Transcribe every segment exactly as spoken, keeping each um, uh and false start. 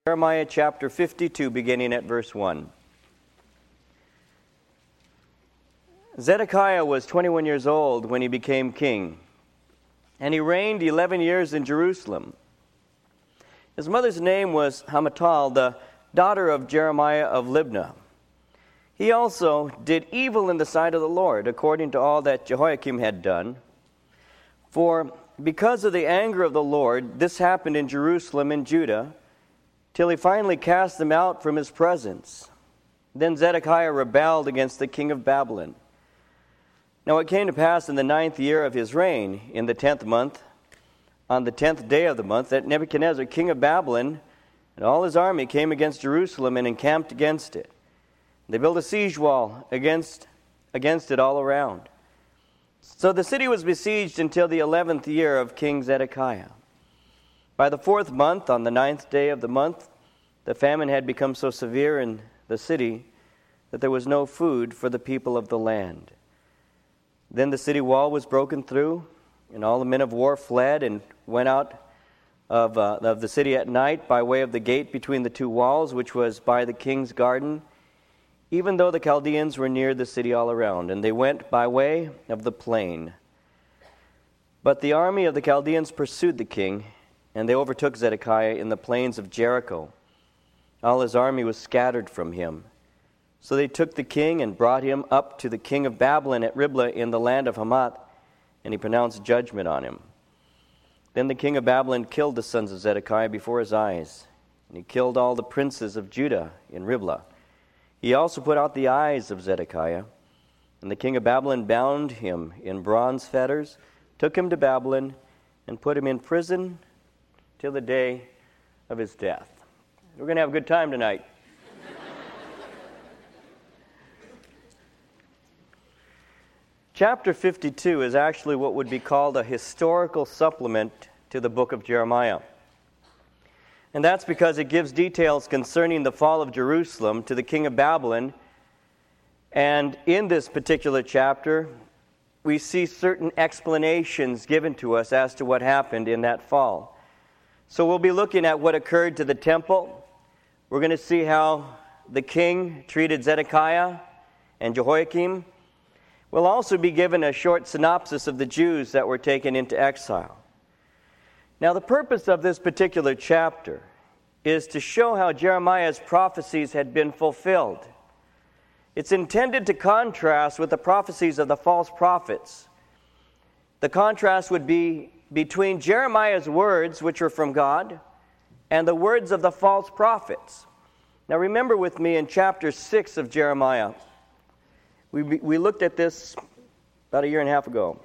Jeremiah chapter fifty-two, beginning at verse one. Zedekiah was twenty-one years old when he became king, and he reigned eleven years in Jerusalem. His mother's name was Hamutal, the daughter of Jeremiah of Libnah. He also did evil in the sight of the Lord, according to all that Jehoiakim had done. For because of the anger of the Lord, this happened in Jerusalem and Judah, till he finally cast them out from his presence. Then Zedekiah rebelled against the king of Babylon. Now it came to pass in the ninth year of his reign, in the tenth month, on the tenth day of the month, that Nebuchadnezzar, king of Babylon, and all his army came against Jerusalem and encamped against it. They built a siege wall against, against it all around. So the city was besieged until the eleventh year of King Zedekiah. By the fourth month, on the ninth day of the month, the famine had become so severe in the city that there was no food for the people of the land. Then the city wall was broken through, and all the men of war fled and went out of, uh, of the city at night by way of the gate between the two walls, which was by the king's garden, even though the Chaldeans were near the city all around, and they went by way of the plain. But the army of the Chaldeans pursued the king, and they overtook Zedekiah in the plains of Jericho. All his army was scattered from him. So they took the king and brought him up to the king of Babylon at Riblah in the land of Hamath, and he pronounced judgment on him. Then the king of Babylon killed the sons of Zedekiah before his eyes, and he killed all the princes of Judah in Riblah. He also put out the eyes of Zedekiah, and the king of Babylon bound him in bronze fetters, took him to Babylon, and put him in prison till the day of his death. We're going to have a good time tonight. Chapter fifty-two is actually what would be called a historical supplement to the book of Jeremiah. And that's because it gives details concerning the fall of Jerusalem to the king of Babylon. And in this particular chapter, we see certain explanations given to us as to what happened in that fall. So we'll be looking at what occurred to the temple. We're going to see how the king treated Zedekiah and Jehoiakim. We'll also be given a short synopsis of the Jews that were taken into exile. Now, the purpose of this particular chapter is to show how Jeremiah's prophecies had been fulfilled. It's intended to contrast with the prophecies of the false prophets. The contrast would be between Jeremiah's words, which were from God, and the words of the false prophets. Now remember with me in chapter six of Jeremiah. We, we looked at this about a year and a half ago.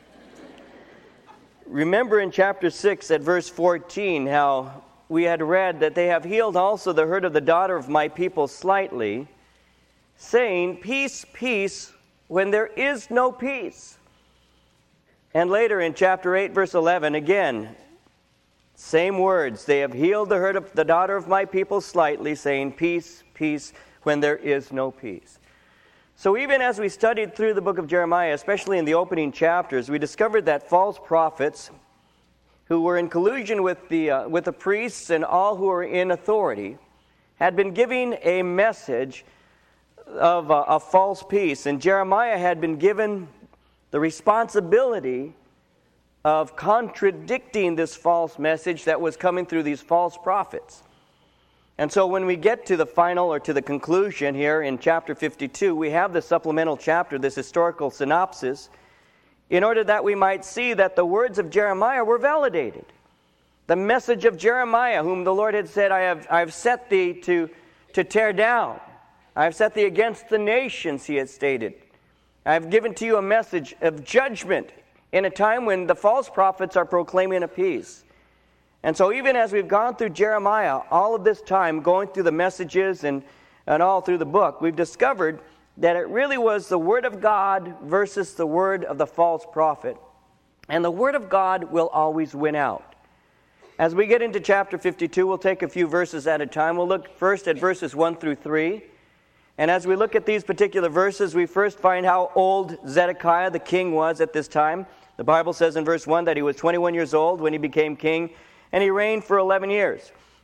Remember in chapter six at verse fourteen how we had read that they have healed also the hurt of the daughter of my people slightly, saying, peace, peace, when there is no peace. And later in chapter eight, verse eleven, again, same words. They have healed the hurt of the daughter of my people slightly, saying, peace, peace, when there is no peace. So even as we studied through the book of Jeremiah, especially in the opening chapters, we discovered that false prophets who were in collusion with the, uh, with the priests and all who were in authority had been giving a message of uh, a false peace. And Jeremiah had been given the responsibility of contradicting this false message that was coming through these false prophets. And so when we get to the final or to the conclusion here in chapter fifty-two, we have the supplemental chapter, this historical synopsis, in order that we might see that the words of Jeremiah were validated. The message of Jeremiah, whom the Lord had said, I have, I have set thee to, to tear down. I have set thee against the nations, he had stated. I have given to you a message of judgment in a time when the false prophets are proclaiming a peace. And so even as we've gone through Jeremiah, all of this time, going through the messages and, and all through the book, we've discovered that it really was the Word of God versus the word of the false prophet. And the Word of God will always win out. As we get into chapter fifty-two, we'll take a few verses at a time. We'll look first at verses one through three. And as we look at these particular verses, we first find how old Zedekiah, the king, was at this time. The Bible says in verse one that he was twenty-one years old when he became king, and he reigned for eleven years.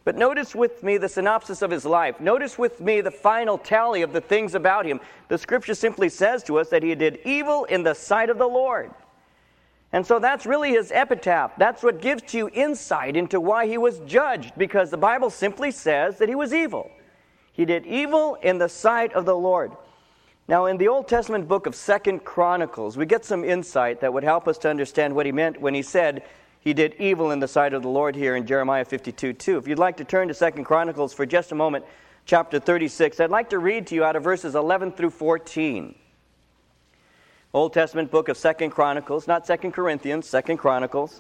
But notice with me the synopsis of his life. Notice with me the final tally of the things about him. The Scripture simply says to us that he did evil in the sight of the Lord. And so that's really his epitaph. That's what gives to you insight into why he was judged, because the Bible simply says that he was evil. He did evil in the sight of the Lord. Now, in the Old Testament book of Second Chronicles, we get some insight that would help us to understand what he meant when he said he did evil in the sight of the Lord here in Jeremiah fifty-two two. If you'd like to turn to Second Chronicles for just a moment, chapter thirty-six, I'd like to read to you out of verses eleven through fourteen. Old Testament book of Second Chronicles, not Second Corinthians, Second Chronicles,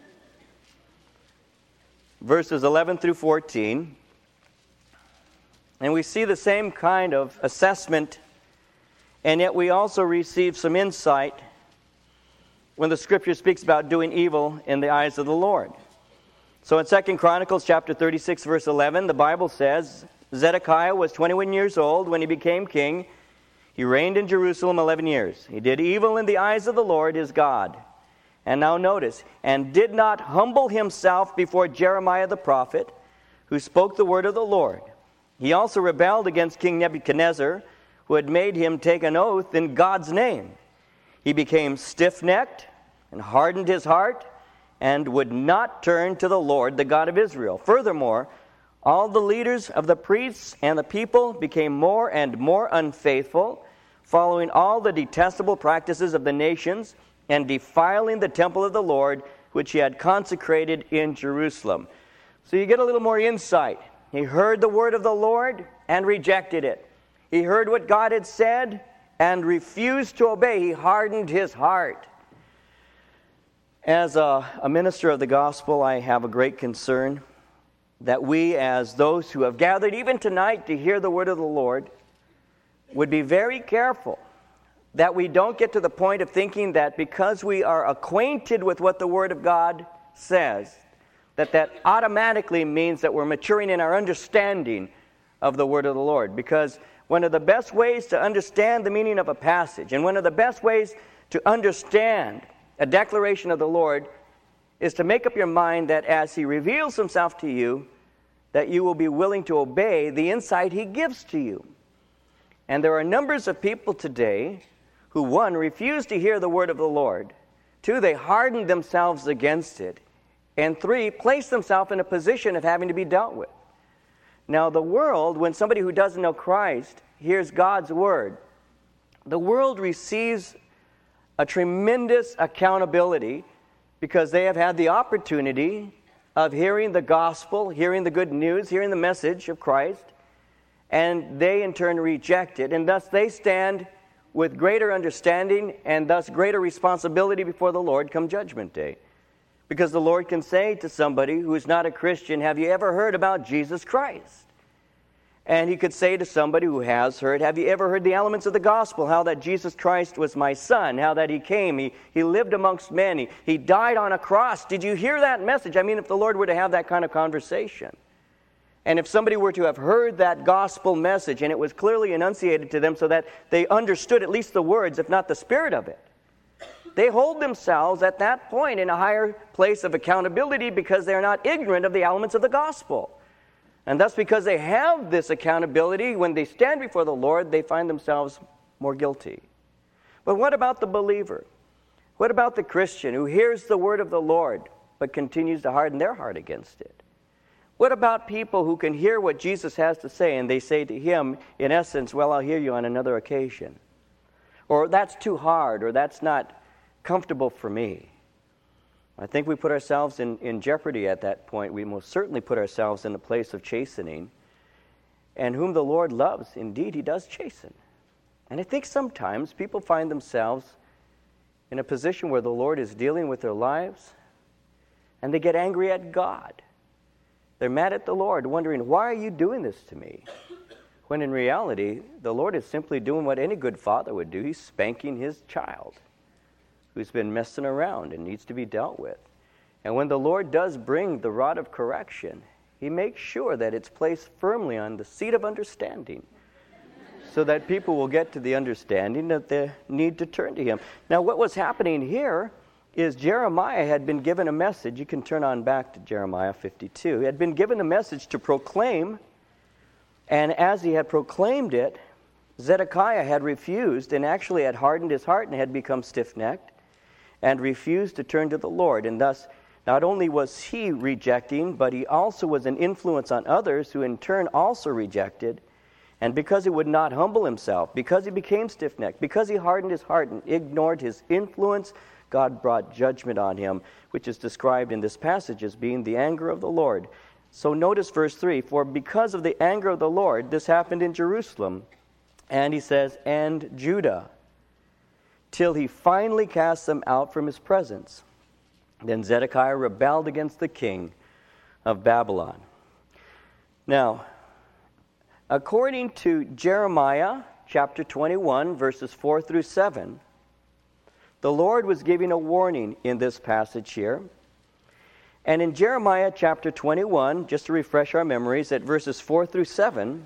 verses eleven through fourteen. And we see the same kind of assessment, and yet we also receive some insight when the Scripture speaks about doing evil in the eyes of the Lord. So in Second Chronicles chapter thirty-six, verse eleven, the Bible says, Zedekiah was twenty-one years old when he became king. He reigned in Jerusalem eleven years. He did evil in the eyes of the Lord his God. And now notice, and did not humble himself before Jeremiah the prophet, who spoke the word of the Lord. He also rebelled against King Nebuchadnezzar, who had made him take an oath in God's name. He became stiff-necked and hardened his heart and would not turn to the Lord, the God of Israel. Furthermore, all the leaders of the priests and the people became more and more unfaithful, following all the detestable practices of the nations and defiling the temple of the Lord, which he had consecrated in Jerusalem. So you get a little more insight. He heard the word of the Lord and rejected it. He heard what God had said and refused to obey. He hardened his heart. As a, a minister of the gospel, I have a great concern that we, as those who have gathered even tonight to hear the word of the Lord, would be very careful that we don't get to the point of thinking that because we are acquainted with what the word of God says, that that automatically means that we're maturing in our understanding of the word of the Lord. Because one of the best ways to understand the meaning of a passage, and one of the best ways to understand a declaration of the Lord, is to make up your mind that as he reveals himself to you, that you will be willing to obey the insight he gives to you. And there are numbers of people today who, one, refuse to hear the word of the Lord, two, they harden themselves against it, and three, place themselves in a position of having to be dealt with. Now, the world, when somebody who doesn't know Christ hears God's word, the world receives a tremendous accountability because they have had the opportunity of hearing the gospel, hearing the good news, hearing the message of Christ, and they in turn reject it, and thus they stand with greater understanding and thus greater responsibility before the Lord come Judgment Day. Because the Lord can say to somebody who is not a Christian, have you ever heard about Jesus Christ? And he could say to somebody who has heard, have you ever heard the elements of the gospel, how that Jesus Christ was my son, how that he came, he, he lived amongst men, he, he died on a cross. Did you hear that message? I mean, if the Lord were to have that kind of conversation, and if somebody were to have heard that gospel message, and it was clearly enunciated to them so that they understood at least the words, if not the spirit of it, they hold themselves at that point in a higher place of accountability because they're not ignorant of the elements of the gospel. And thus, because they have this accountability, when they stand before the Lord, they find themselves more guilty. But what about the believer? What about the Christian who hears the word of the Lord but continues to harden their heart against it? What about people who can hear what Jesus has to say and they say to him, in essence, well, I'll hear you on another occasion. Or that's too hard, or that's not comfortable for me. I think we put ourselves in, in jeopardy at that point. We most certainly put ourselves in a place of chastening. And whom the Lord loves, indeed, he does chasten. And I think sometimes people find themselves in a position where the Lord is dealing with their lives, and they get angry at God. They're mad at the Lord, wondering, why are you doing this to me? When in reality, the Lord is simply doing what any good father would do. He's spanking his child who's been messing around and needs to be dealt with. And when the Lord does bring the rod of correction, he makes sure that it's placed firmly on the seat of understanding so that people will get to the understanding that they need to turn to him. Now, what was happening here is Jeremiah had been given a message. You can turn on back to Jeremiah fifty-two. He had been given a message to proclaim, and as he had proclaimed it, Zedekiah had refused and actually had hardened his heart and had become stiff-necked and refused to turn to the Lord. And thus, not only was he rejecting, but he also was an influence on others who in turn also rejected. And because he would not humble himself, because he became stiff-necked, because he hardened his heart and ignored his influence, God brought judgment on him, which is described in this passage as being the anger of the Lord. So notice verse three, for because of the anger of the Lord, this happened in Jerusalem, and he says, and Judah, till he finally cast them out from his presence. Then Zedekiah rebelled against the king of Babylon. Now, according to Jeremiah chapter twenty-one, verses four through seven, the Lord was giving a warning in this passage here. And in Jeremiah chapter twenty-one, just to refresh our memories, at verses four through seven,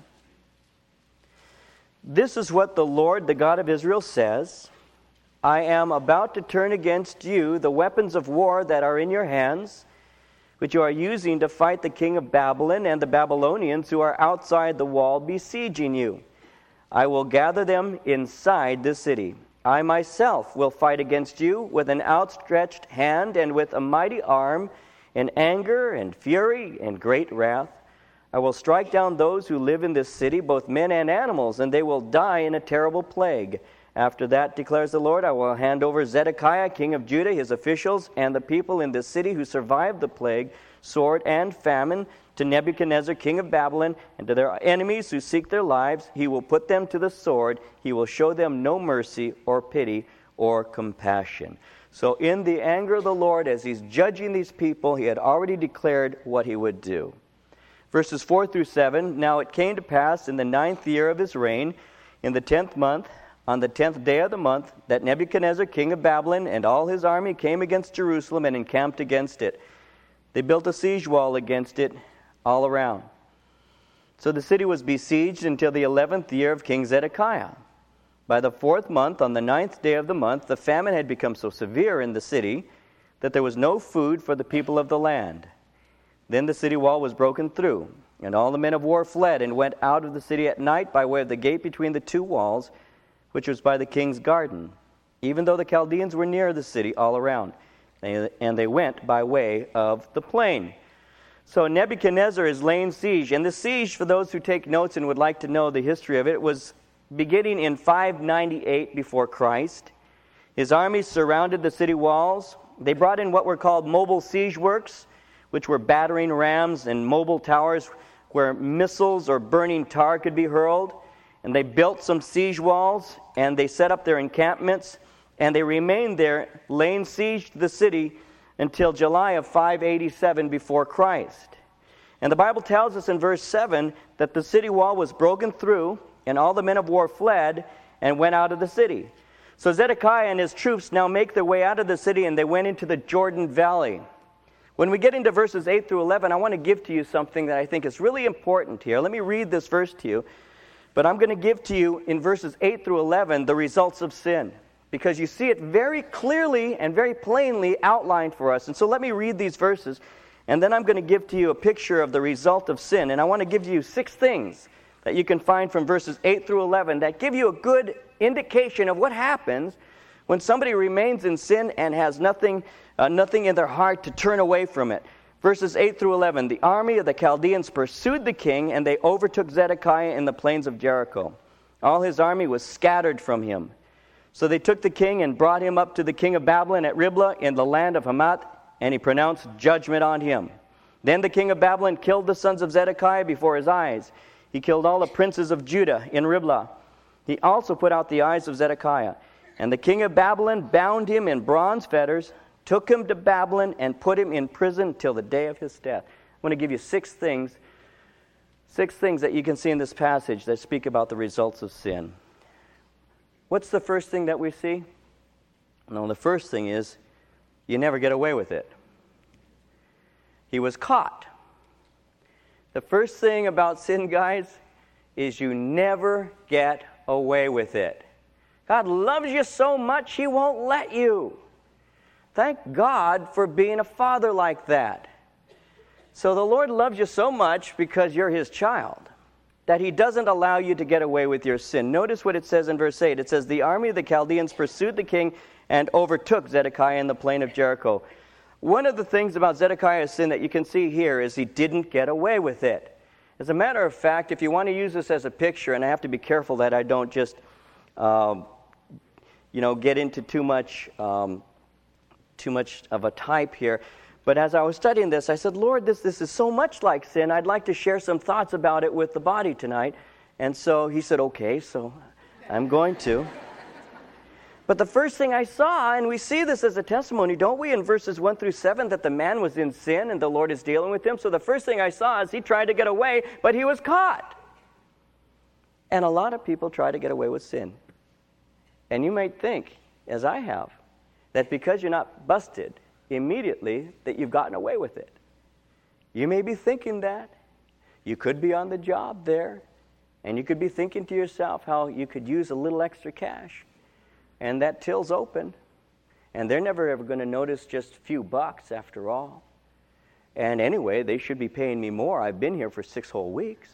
this is what the Lord, the God of Israel, says, I am about to turn against you the weapons of war that are in your hands, which you are using to fight the king of Babylon and the Babylonians who are outside the wall besieging you. I will gather them inside the city. I myself will fight against you with an outstretched hand and with a mighty arm, in anger and fury and great wrath. I will strike down those who live in this city, both men and animals, and they will die in a terrible plague. After that, declares the Lord, I will hand over Zedekiah, king of Judah, his officials, and the people in this city who survived the plague, sword and famine, to Nebuchadnezzar, king of Babylon, and to their enemies who seek their lives. He will put them to the sword. He will show them no mercy or pity or compassion. So in the anger of the Lord, as he's judging these people, he had already declared what he would do. Verses four through seven, now it came to pass in the ninth year of his reign, in the tenth month, on the tenth day of the month, that Nebuchadnezzar, king of Babylon, and all his army came against Jerusalem and encamped against it. They built a siege wall against it all around. So the city was besieged until the eleventh year of King Zedekiah. By the fourth month, on the ninth day of the month, the famine had become so severe in the city that there was no food for the people of the land. Then the city wall was broken through, and all the men of war fled and went out of the city at night by way of the gate between the two walls, which was by the king's garden, even though the Chaldeans were near the city all around. And they went by way of the plain. So Nebuchadnezzar is laying siege. And the siege, for those who take notes and would like to know the history of it, was beginning in five ninety-eight before Christ. His armies surrounded the city walls. They brought in what were called mobile siege works, which were battering rams and mobile towers where missiles or burning tar could be hurled. And they built some siege walls, and they set up their encampments, and they remained there, laying siege to the city until July of five eighty-seven before Christ. And the Bible tells us in verse seven that the city wall was broken through, and all the men of war fled and went out of the city. So Zedekiah and his troops now make their way out of the city, and they went into the Jordan Valley. When we get into verses eight through eleven, I want to give to you something that I think is really important here. Let me read this verse to you. But I'm going to give to you in verses eight through eleven the results of sin, because you see it very clearly and very plainly outlined for us. And so let me read these verses, and then I'm going to give to you a picture of the result of sin. And I want to give you six things that you can find from verses eight through eleven that give you a good indication of what happens when somebody remains in sin and has nothing, uh, nothing in their heart to turn away from it. Verses eight through eleven, the army of the Chaldeans pursued the king, and they overtook Zedekiah in the plains of Jericho. All his army was scattered from him. So they took the king and brought him up to the king of Babylon at Riblah in the land of Hamath, and he pronounced judgment on him. Then the king of Babylon killed the sons of Zedekiah before his eyes. He killed all the princes of Judah in Riblah. He also put out the eyes of Zedekiah. And the king of Babylon bound him in bronze fetters, took him to Babylon, and put him in prison till the day of his death. I want to give you six things, six things that you can see in this passage that speak about the results of sin. What's the first thing that we see? No, the first thing is you never get away with it. He was caught. The first thing about sin, guys, is you never get away with it. God loves you so much, He won't let you. Thank God for being a father like that. So the Lord loves you so much because you're His child that He doesn't allow you to get away with your sin. Notice what it says in verse eight. It says, the army of the Chaldeans pursued the king and overtook Zedekiah in the plain of Jericho. One of the things about Zedekiah's sin that you can see here is he didn't get away with it. As a matter of fact, if you want to use this as a picture, and I have to be careful that I don't just, um, you know, get into too much, um, too much of a type here. But as I was studying this, I said, Lord, this, this is so much like sin. I'd like to share some thoughts about it with the body tonight. And so He said, okay, so I'm going to. But the first thing I saw, and we see this as a testimony, don't we, in verses one through seven, that the man was in sin and the Lord is dealing with him. So the first thing I saw is he tried to get away, but he was caught. And a lot of people try to get away with sin. And you might think, as I have, that because you're not busted immediately, that you've gotten away with it. You may be thinking that. You could be on the job there, and you could be thinking to yourself how you could use a little extra cash. And that till's open, and they're never ever going to notice just a few bucks after all. And anyway, they should be paying me more. I've been here for six whole weeks.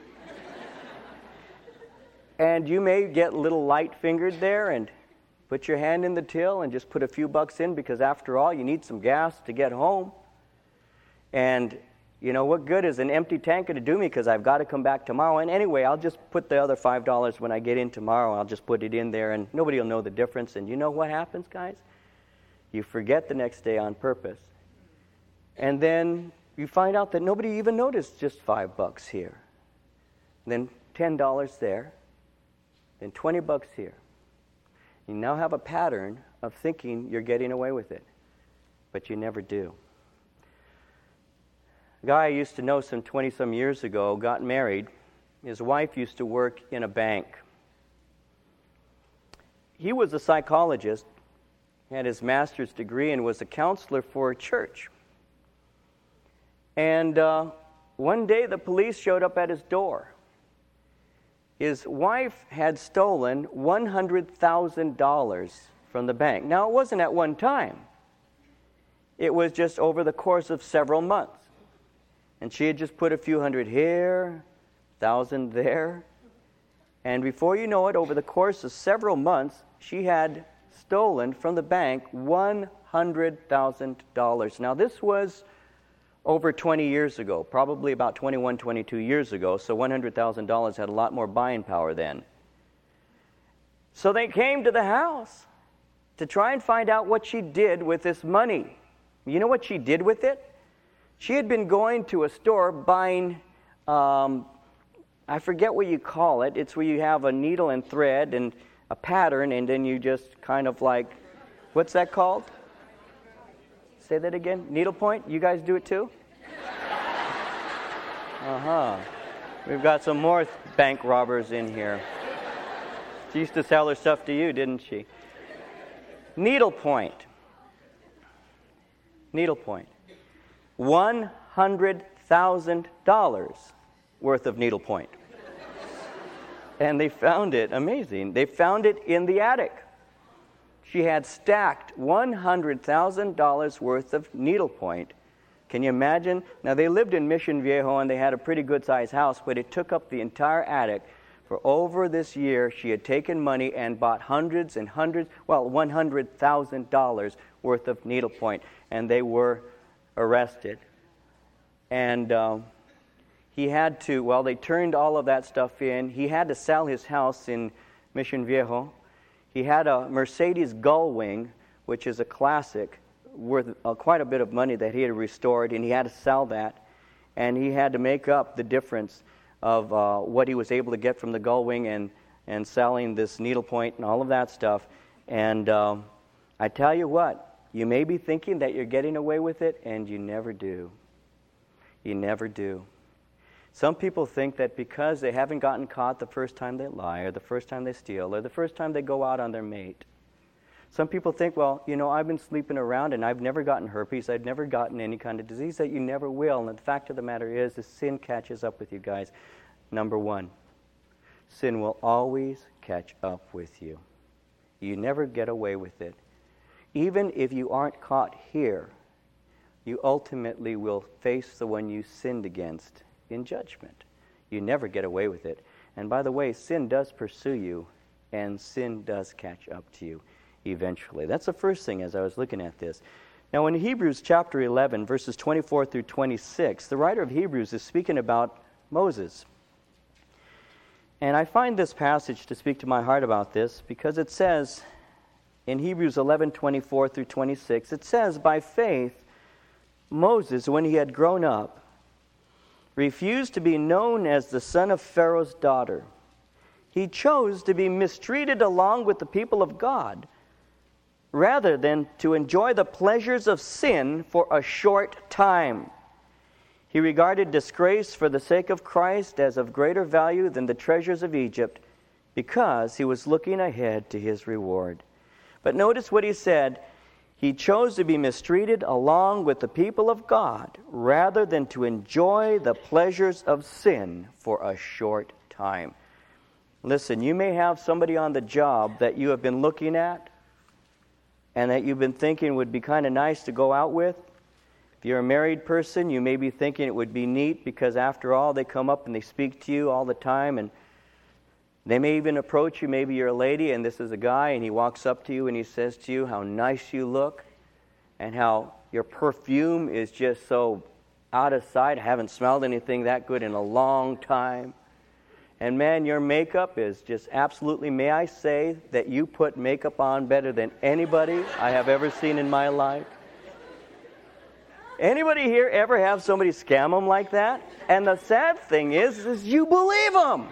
And you may get a little light-fingered there and put your hand in the till and just put a few bucks in because after all, you need some gas to get home. And you know, what good is an empty tank going to do me because I've got to come back tomorrow? And anyway, I'll just put the other five dollars when I get in tomorrow. I'll just put it in there, and nobody will know the difference. And you know what happens, guys? You forget the next day on purpose. And then you find out that nobody even noticed just five bucks here. And then ten dollars there. Then twenty bucks here. You now have a pattern of thinking you're getting away with it. But you never do. A guy I used to know some twenty-some years ago got married. His wife used to work in a bank. He was a psychologist, had his master's degree, and was a counselor for a church. And uh, one day the police showed up at his door. His wife had stolen one hundred thousand dollars from the bank. Now, it wasn't at one time. It was just over the course of several months. And she had just put a few hundred here, thousand there. And before you know it, over the course of several months, she had stolen from the bank one hundred thousand dollars. Now, this was over twenty years ago, probably about twenty-one, twenty-two years ago, so one hundred thousand dollars had a lot more buying power then. So they came to the house to try and find out what she did with this money. You know what she did with it? She had been going to a store buying, um, I forget what you call it. It's where you have a needle and thread and a pattern, and then you just kind of like, what's that called? Say that again. Needlepoint? You guys do it too? Uh-huh. We've got some more bank robbers in here. She used to sell her stuff to you, didn't she? Needlepoint. Needlepoint. one hundred thousand dollars worth of needlepoint. And they found it, amazing, they found it in the attic. She had stacked one hundred thousand dollars worth of needlepoint. Can you imagine? Now, they lived in Mission Viejo, and they had a pretty good-sized house, but it took up the entire attic. For over this year, she had taken money and bought hundreds and hundreds, well, one hundred thousand dollars worth of needlepoint, and they were arrested. And um, he had to, well, they turned all of that stuff in. He had to sell his house in Mission Viejo. He had a Mercedes Gullwing, which is a classic, worth uh, quite a bit of money that he had restored, and he had to sell that. And he had to make up the difference of uh, what he was able to get from the Gullwing and, and selling this needlepoint and all of that stuff. And um, I tell you what, you may be thinking that you're getting away with it, and you never do. You never do. Some people think that because they haven't gotten caught the first time they lie, or the first time they steal, or the first time they go out on their mate. Some people think, well, you know, I've been sleeping around and I've never gotten herpes, I've never gotten any kind of disease, that you never will. And the fact of the matter is, the sin catches up with you guys. Number one, sin will always catch up with you. You never get away with it. even if you aren't caught here, you ultimately will face the one you sinned against in judgment. You never get away with it. And by the way, sin does pursue you, and sin does catch up to you eventually. That's the first thing as I was looking at this. Now in Hebrews chapter eleven, verses twenty-four through twenty-six, the writer of Hebrews is speaking about Moses. And I find this passage to speak to my heart about this because it says in Hebrews eleven, twenty-four through twenty-six, it says, by faith, Moses, when he had grown up, refused to be known as the son of Pharaoh's daughter. He chose to be mistreated along with the people of God, rather than to enjoy the pleasures of sin for a short time. He regarded disgrace for the sake of Christ as of greater value than the treasures of Egypt, because he was looking ahead to his reward. But notice what he said. He chose to be mistreated along with the people of God, rather than to enjoy the pleasures of sin for a short time. Listen, you may have somebody on the job that you have been looking at and that you've been thinking would be kind of nice to go out with. If you're a married person, you may be thinking it would be neat because after all, they come up and they speak to you all the time, and they may even approach you. Maybe you're a lady and this is a guy, and he walks up to you and he says to you how nice you look and how your perfume is just so out of sight. I haven't smelled anything that good in a long time. And man, your makeup is just absolutely, may I say that you put makeup on better than anybody I have ever seen in my life. Anybody here ever have somebody scam them like that? And the sad thing is, is you believe them.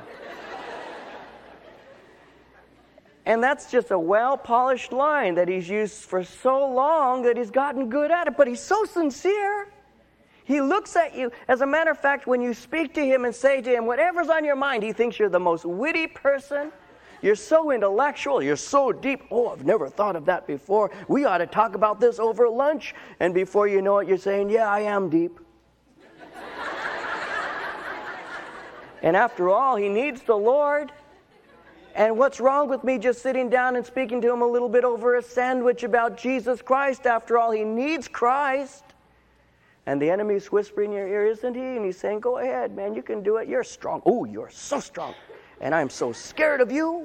And that's just a well-polished line that he's used for so long that he's gotten good at it. But he's so sincere. He looks at you. As a matter of fact, when you speak to him and say to him whatever's on your mind, he thinks you're the most witty person. You're so intellectual. You're so deep. Oh, I've never thought of that before. We ought to talk about this over lunch. And before you know it, you're saying, yeah, I am deep. And after all, he needs the Lord. And what's wrong with me just sitting down and speaking to him a little bit over a sandwich about Jesus Christ? After all, he needs Christ. And the enemy's whispering in your ear, isn't he? And he's saying, go ahead, man, you can do it. You're strong. Oh, you're so strong. And I'm so scared of you.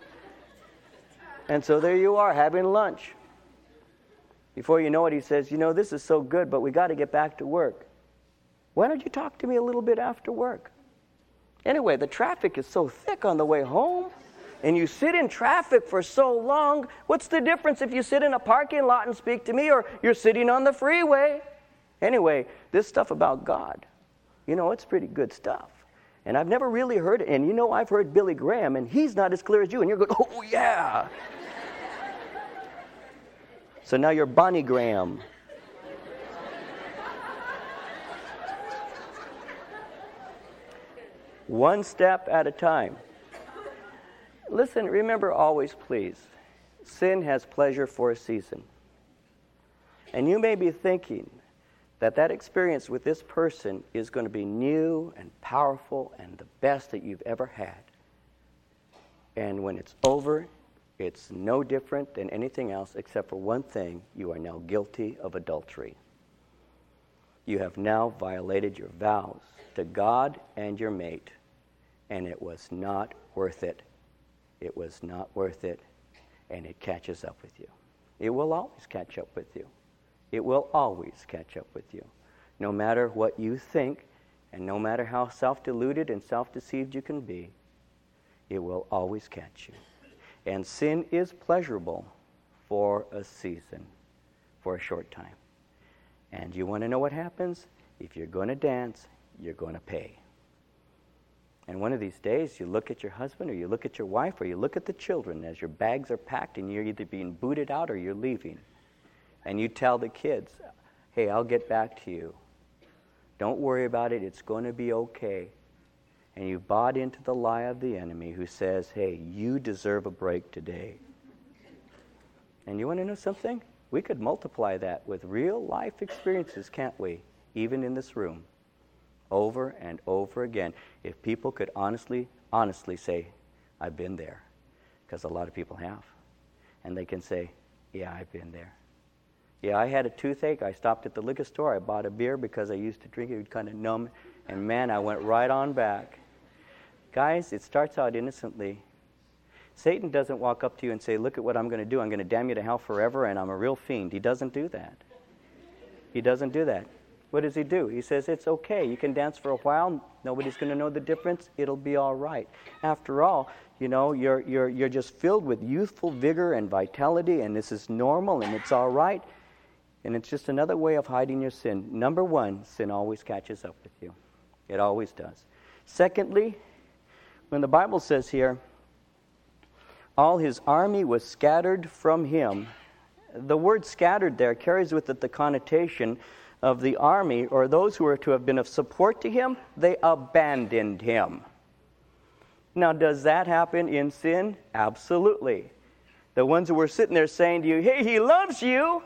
And so there you are, having lunch. Before you know it, he says, you know, this is so good, but we got to get back to work. Why don't you talk to me a little bit after work? Anyway, the traffic is so thick on the way home, and you sit in traffic for so long. What's the difference if you sit in a parking lot and speak to me, or you're sitting on the freeway? Anyway, this stuff about God, you know, it's pretty good stuff. And I've never really heard it. And you know, I've heard Billy Graham, and he's not as clear as you. And you're going, oh, yeah. So now you're Bonnie Graham. One step at a time. Listen, remember always, please, sin has pleasure for a season. And you may be thinking that that experience with this person is going to be new and powerful and the best that you've ever had. And when it's over, it's no different than anything else except for one thing: you are now guilty of adultery. You have now violated your vows to God and your mate, and it was not worth it. It was not worth it, and it catches up with you. It will always catch up with you. It will always catch up with you. No matter what you think, and no matter how self-deluded and self-deceived you can be, it will always catch you. And sin is pleasurable for a season, for a short time. And you want to know what happens? If you're going to dance, you're going to pay. And one of these days, you look at your husband, or you look at your wife, or you look at the children as your bags are packed and you're either being booted out or you're leaving. And you tell the kids, hey, I'll get back to you. Don't worry about it. It's going to be okay. And you bought into the lie of the enemy who says, hey, you deserve a break today. And you want to know something? We could multiply that with real life experiences, can't we? Even in this room. Over and over again. If people could honestly, honestly say, I've been there. Because a lot of people have. And they can say, Yeah, I've been there. Yeah, I had a toothache. I stopped at the liquor store. I bought a beer because I used to drink it. It would kind of numb. And man, I went right on back. Guys, it starts out innocently. Satan doesn't walk up to you and say, look at what I'm going to do. I'm going to damn you to hell forever, and I'm a real fiend. He doesn't do that. He doesn't do that. What does he do? He says, it's okay. You can dance for a while. Nobody's going to know the difference. It'll be all right. After all, you know, you're, you're, you're just filled with youthful vigor and vitality, and this is normal, and it's all right. And it's just another way of hiding your sin. Number one, sin always catches up with you. It always does. Secondly, when the Bible says here, all his army was scattered from him, the word scattered there carries with it the connotation of the army, or those who were to have been of support to him, they abandoned him. Now, does that happen in sin? Absolutely. The ones who were sitting there saying to you, hey, he loves you.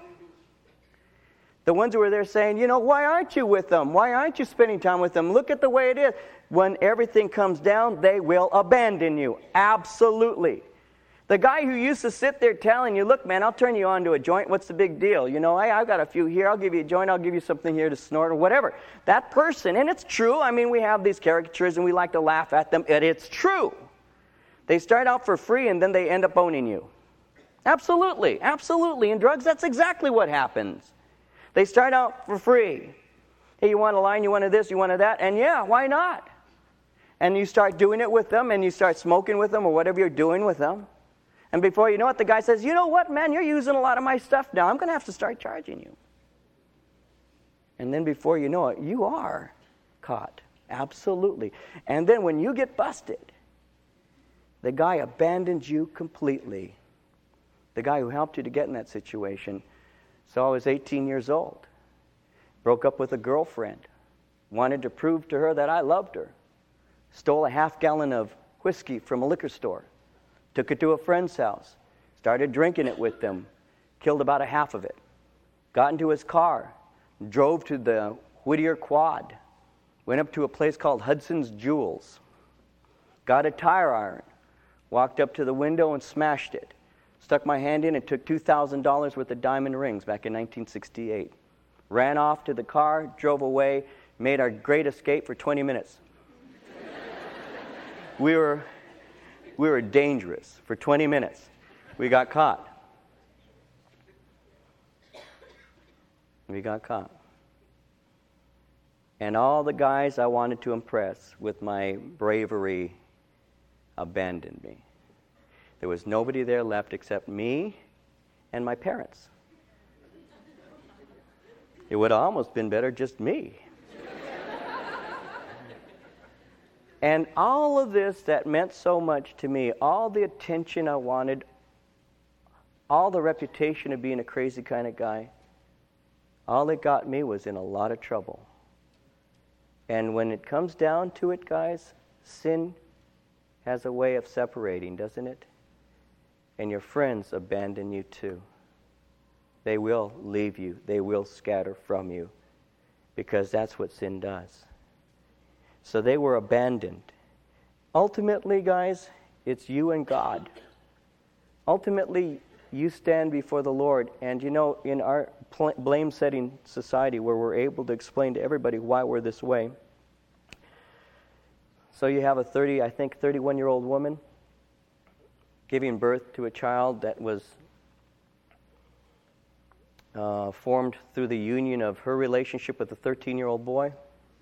The ones who were there saying, you know, why aren't you with them? Why aren't you spending time with them? Look at the way it is. When everything comes down, they will abandon you. Absolutely. The guy who used to sit there telling you, look, man, I'll turn you on to a joint. What's the big deal? You know, hey, I've got a few here. I'll give you a joint. I'll give you something here to snort or whatever. That person, and it's true. I mean, we have these caricatures and we like to laugh at them. And it's true. They start out for free and then they end up owning you. Absolutely. Absolutely. In drugs, that's exactly what happens. They start out for free. Hey, you want a line? You want a this? You want a that? And yeah, why not? And you start doing it with them and you start smoking with them or whatever you're doing with them. And before you know it, the guy says, you know what, man, you're using a lot of my stuff now. I'm going to have to start charging you. And then before you know it, you are caught. Absolutely. And then when you get busted, the guy abandons you completely. The guy who helped you to get in that situation. So I was eighteen years old. Broke up with a girlfriend. Wanted to prove to her that I loved her. Stole a half gallon of whiskey from a liquor store. Took it to a friend's house, started drinking it with them, killed about a half of it. Got into his car, drove to the Whittier Quad, went up to a place called Hudson's Jewels, got a tire iron, walked up to the window and smashed it, stuck my hand in and took two thousand dollars worth of diamond rings back in nineteen sixty-eight. Ran off to the car, drove away, made our great escape for twenty minutes. we were... We were dangerous for twenty minutes. We got caught. We got caught. And all the guys I wanted to impress with my bravery abandoned me. There was nobody there left except me and my parents. It would have almost been better just me. And all of this that meant so much to me, all the attention I wanted, all the reputation of being a crazy kind of guy, all it got me was in a lot of trouble. And when it comes down to it, guys, sin has a way of separating, doesn't it? And your friends abandon you too. They will leave you. They will scatter from you because that's what sin does. So they were abandoned. Ultimately, guys, it's you and God. Ultimately, you stand before the Lord. And you know, in our pl- blame-setting society where we're able to explain to everybody why we're this way. So you have a thirty, I think, thirty-one-year-old woman giving birth to a child that was uh, formed through the union of her relationship with a thirteen-year-old boy.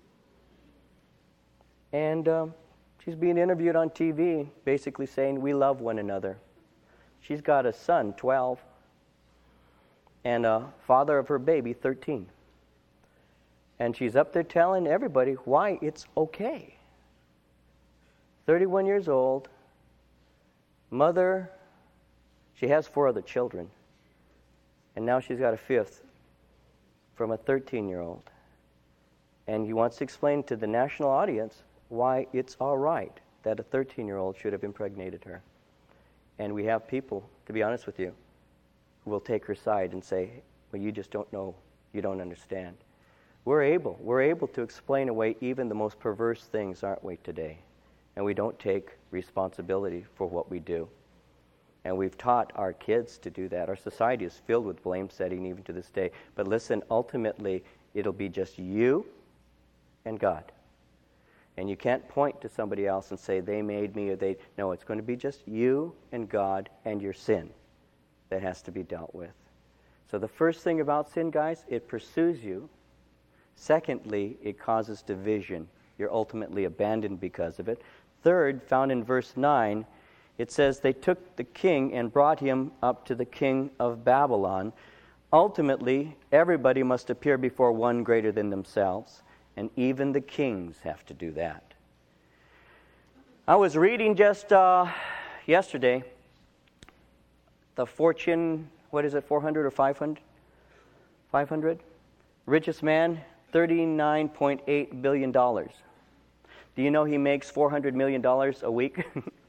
And um, she's being interviewed on T V, basically saying, we love one another. She's got a son, twelve, and a father of her baby, thirteen. And she's up there telling everybody why it's okay. thirty-one years old, mother, she has four other children. And now she's got a fifth from a thirteen-year-old. And he wants to explain to the national audience why it's all right that a thirteen-year-old should have impregnated her. And we have people, to be honest with you, who will take her side and say, well, you just don't know, you don't understand. We're able, we're able to explain away even the most perverse things, aren't we, today? And we don't take responsibility for what we do. And we've taught our kids to do that. Our society is filled with blame setting even to this day. But listen, ultimately, it'll be just you and God. And you can't point to somebody else and say, they made me or they... No, it's going to be just you and God and your sin that has to be dealt with. So the first thing about sin, guys, it pursues you. Secondly, it causes division. You're ultimately abandoned because of it. Third, found in verse nine, it says, they took the king and brought him up to the king of Babylon. Ultimately, everybody must appear before one greater than themselves, and even the kings have to do that. I was reading just uh, yesterday, the Fortune, what is it, four hundred or five hundred? five hundred? Richest man, thirty-nine point eight billion dollars. Do you know he makes four hundred million dollars a week?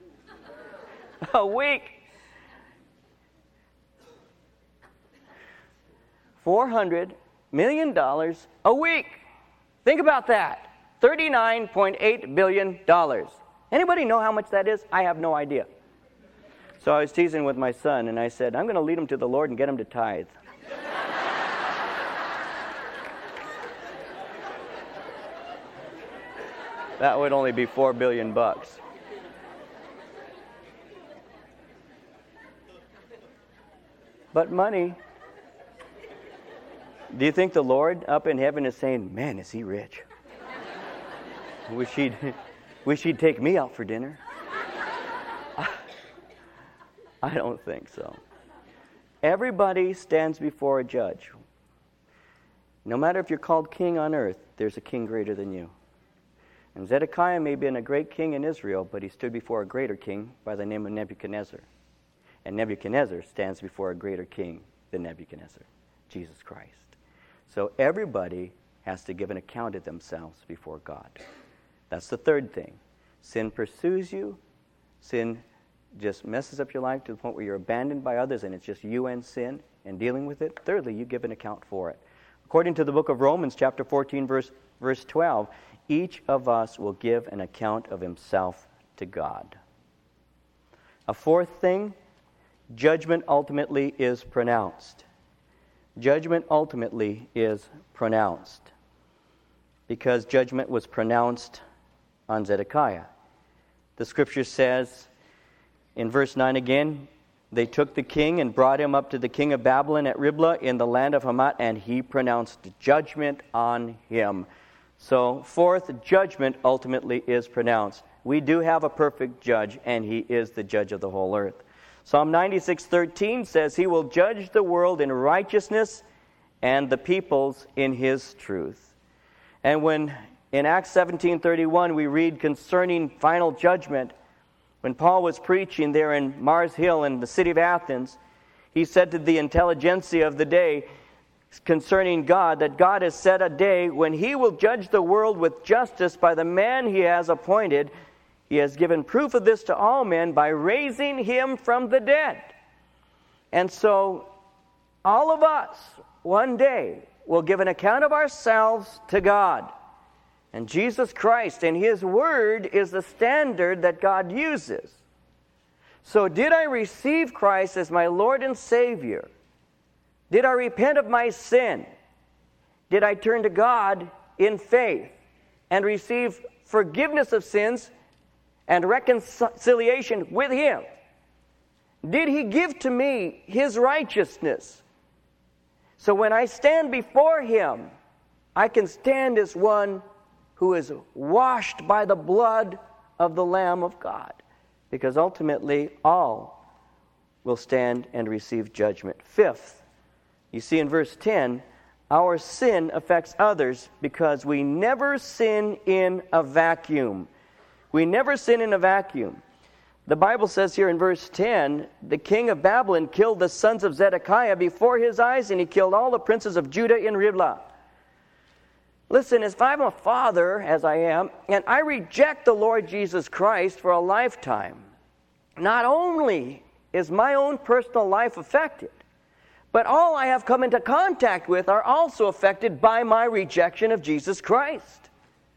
A week! four hundred million dollars a week. Think about that. thirty-nine point eight billion dollars. Anybody know how much that is? I have no idea. So I was teasing with my son, and I said, I'm going to lead him to the Lord and get him to tithe. That would only be four billion bucks. But money. Do you think the Lord up in heaven is saying, man, is he rich? Wish he'd, wish he'd take me out for dinner. I don't think so. Everybody stands before a judge. No matter if you're called king on earth, there's a king greater than you. And Zedekiah may have been a great king in Israel, but he stood before a greater king by the name of Nebuchadnezzar. And Nebuchadnezzar stands before a greater king than Nebuchadnezzar, Jesus Christ. So everybody has to give an account of themselves before God. That's the third thing. Sin pursues you. Sin just messes up your life to the point where you're abandoned by others and it's just you and sin and dealing with it. Thirdly, you give an account for it. According to the book of Romans, chapter fourteen, verse, verse twelve, each of us will give an account of himself to God. A fourth thing, judgment ultimately is pronounced. Judgment ultimately is pronounced because judgment was pronounced on Zedekiah. The scripture says in verse nine again, they took the king and brought him up to the king of Babylon at Riblah in the land of Hamath, and he pronounced judgment on him. So, fourth, judgment ultimately is pronounced. We do have a perfect judge, and he is the judge of the whole earth. Psalm ninety-six thirteen says, he will judge the world in righteousness and the peoples in his truth. And when in Acts seventeen thirty-one we read concerning final judgment, when Paul was preaching there in Mars Hill in the city of Athens, he said to the intelligentsia of the day concerning God that God has set a day when he will judge the world with justice by the man he has appointed. He has given proof of this to all men by raising him from the dead. And so all of us one day will give an account of ourselves to God. And Jesus Christ and his word is the standard that God uses. So did I receive Christ as my Lord and Savior? Did I repent of my sin? Did I turn to God in faith and receive forgiveness of sins and reconciliation with him? Did he give to me his righteousness? So when I stand before him, I can stand as one who is washed by the blood of the Lamb of God. Because ultimately, all will stand and receive judgment. Fifth, you see in verse ten, our sin affects others because we never sin in a vacuum. We never sin in a vacuum. The Bible says here in verse ten, the king of Babylon killed the sons of Zedekiah before his eyes, and he killed all the princes of Judah in Riblah. Listen, if I'm a father, as I am, and I reject the Lord Jesus Christ for a lifetime, not only is my own personal life affected, but all I have come into contact with are also affected by my rejection of Jesus Christ.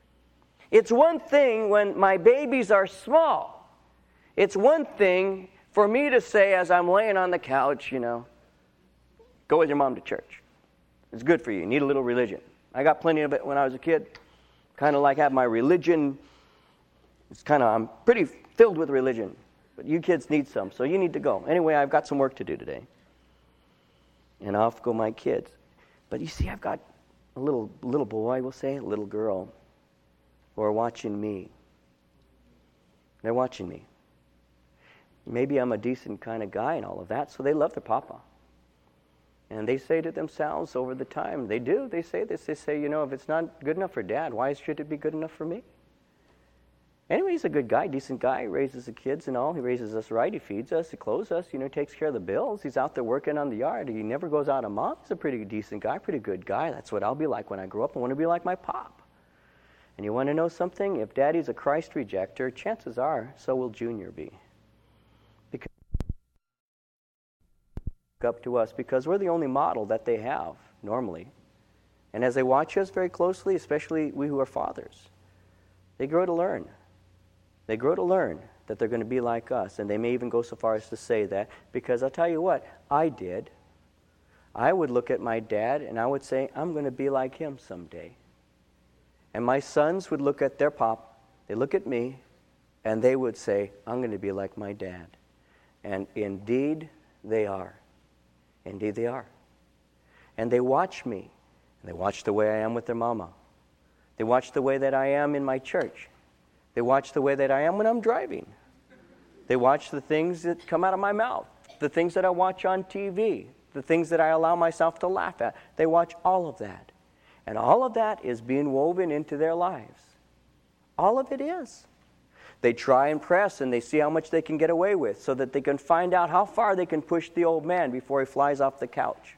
It's one thing when my babies are small. It's one thing for me to say as I'm laying on the couch, you know, go with your mom to church. It's good for you. You need a little religion. I got plenty of it when I was a kid. Kind of like have my religion. It's kind of, I'm pretty filled with religion. But you kids need some, so you need to go. Anyway, I've got some work to do today. And off go my kids. But you see, I've got a little little boy, we'll say, a little girl, who are watching me. They're watching me. Maybe I'm a decent kind of guy and all of that, so they love their papa. And they say to themselves over the time, they do, they say this, they say, you know, if it's not good enough for Dad, why should it be good enough for me? Anyway, he's a good guy, decent guy. He raises the kids and all. He raises us right. He feeds us. He clothes us. You know, takes care of the bills. He's out there working on the yard. He never goes out of mom. He's a pretty decent guy, pretty good guy. That's what I'll be like when I grow up. I want to be like my pop. And you want to know something? If Daddy's a Christ rejecter, chances are so will Junior be. Because up to us because we're the only model that they have normally. And as they watch us very closely, especially we who are fathers, they grow to learn. They grow to learn that they're going to be like us. And they may even go so far as to say that, because I'll tell you what, I did. I would look at my dad and I would say, I'm going to be like him someday. And my sons would look at their pop, they look at me, and they would say, I'm going to be like my dad. And indeed, they are. Indeed, they are. And they watch me. And they watch the way I am with their mama. They watch the way that I am in my church. They watch the way that I am when I'm driving. They watch the things that come out of my mouth, the things that I watch on T V, the things that I allow myself to laugh at. They watch all of that. And all of that is being woven into their lives. All of it is. They try and press and they see how much they can get away with so that they can find out how far they can push the old man before he flies off the couch.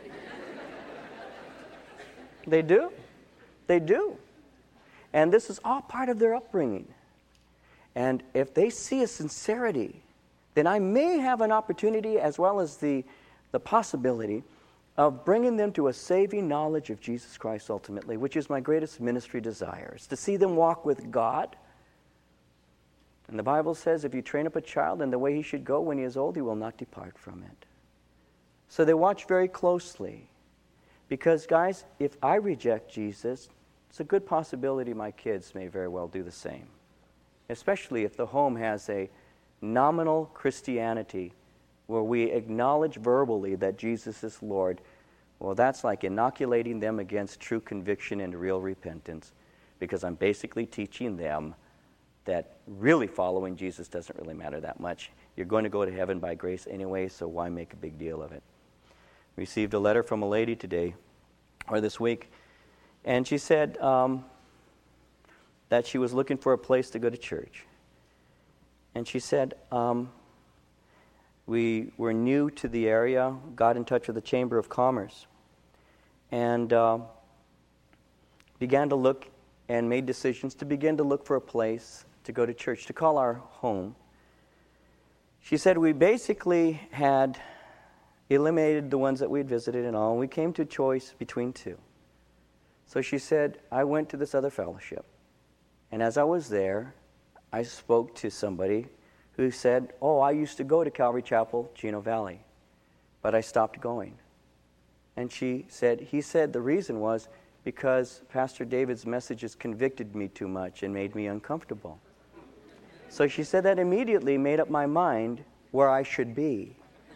They do. They do. And this is all part of their upbringing. And if they see a sincerity, then I may have an opportunity as well as the, the possibility of bringing them to a saving knowledge of Jesus Christ ultimately, which is my greatest ministry desire, is to see them walk with God. And the Bible says if you train up a child in the way he should go when he is old, he will not depart from it. So they watch very closely. Because, guys, if I reject Jesus, it's a good possibility my kids may very well do the same. Especially if the home has a nominal Christianity where we acknowledge verbally that Jesus is Lord. Well, that's like inoculating them against true conviction and real repentance, because I'm basically teaching them that really following Jesus doesn't really matter that much. You're going to go to heaven by grace anyway, so why make a big deal of it? Received a letter from a lady today, or this week, and she said um, that she was looking for a place to go to church. And she said, um, we were new to the area, got in touch with the Chamber of Commerce, and uh, began to look and made decisions to begin to look for a place to go to church, to call our home. She said we basically had eliminated the ones that we'd visited and all, and we came to a choice between two. So she said, I went to this other fellowship, and as I was there, I spoke to somebody who said, oh, I used to go to Calvary Chapel, Chino Valley, but I stopped going. And she said, he said the reason was because Pastor David's messages convicted me too much and made me uncomfortable. So she said that immediately made up my mind where I should be.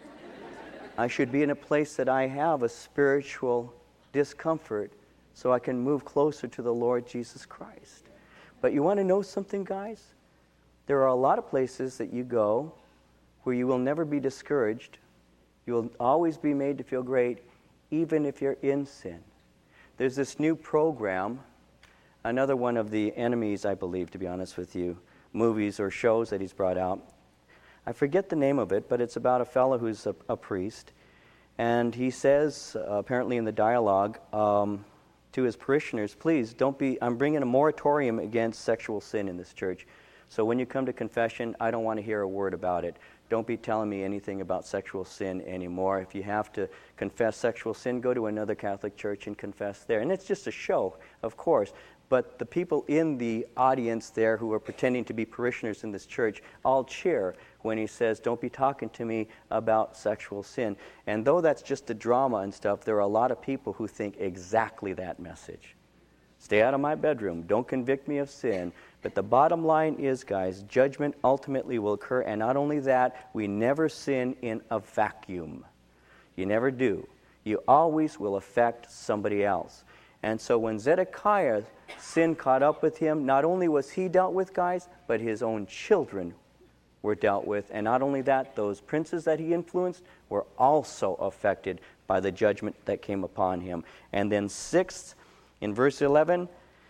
I should be in a place that I have a spiritual discomfort so I can move closer to the Lord Jesus Christ. But you want to know something, guys? There are a lot of places that you go where you will never be discouraged. You will always be made to feel great, even if you're in sin. There's this new program, another one of the enemies, I believe, to be honest with you, movies or shows that he's brought out. I forget the name of it, but it's about a fellow who's a, a priest. And he says, uh, apparently in the dialogue, um, to his parishioners, please don't be, I'm bringing a moratorium against sexual sin in this church. So when you come to confession, I don't want to hear a word about it. Don't be telling me anything about sexual sin anymore. If you have to confess sexual sin, go to another Catholic church and confess there. And it's just a show, of course. but the people in the audience there who are pretending to be parishioners in this church all cheer when he says, don't be talking to me about sexual sin. And though that's just a drama and stuff, there are a lot of people who think exactly that message. Stay out of my bedroom. Don't convict me of sin. But the bottom line is, guys, judgment ultimately will occur. And not only that, we never sin in a vacuum. You never do. You always will affect somebody else. And so when Zedekiah, sin caught up with him, not only was he dealt with, guys, but his own children were dealt with. And not only that, those princes that he influenced were also affected by the judgment that came upon him. And then sixth, in verse eleven,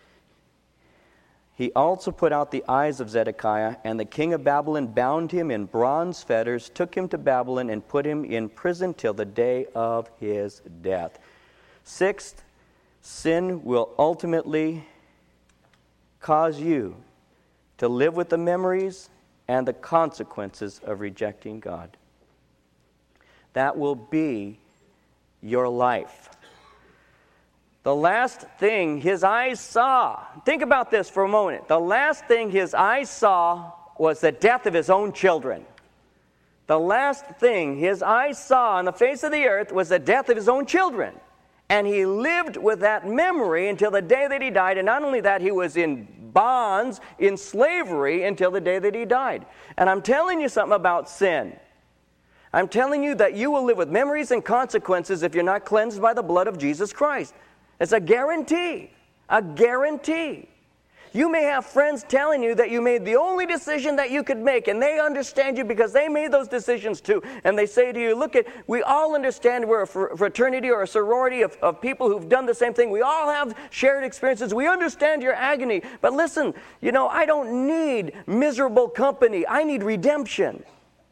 he also put out the eyes of Zedekiah, and the king of Babylon bound him in bronze fetters, took him to Babylon, and put him in prison till the day of his death. Sixth, sin will ultimately cause you to live with the memories and the consequences of rejecting God. That will be your life. The last thing his eyes saw, think about this for a moment. The last thing his eyes saw was the death of his own children. The last thing his eyes saw on the face of the earth was the death of his own children. And he lived with that memory until the day that he died. And not only that, he was in bonds, in slavery, until the day that he died. And I'm telling you something about sin. I'm telling you that you will live with memories and consequences if you're not cleansed by the blood of Jesus Christ. It's a guarantee. A guarantee. You may have friends telling you that you made the only decision that you could make, and they understand you because they made those decisions too. And they say to you, look, at, we all understand we're a fraternity or a sorority of, of people who've done the same thing. We all have shared experiences. We understand your agony. But listen, you know, I don't need miserable company. I need redemption.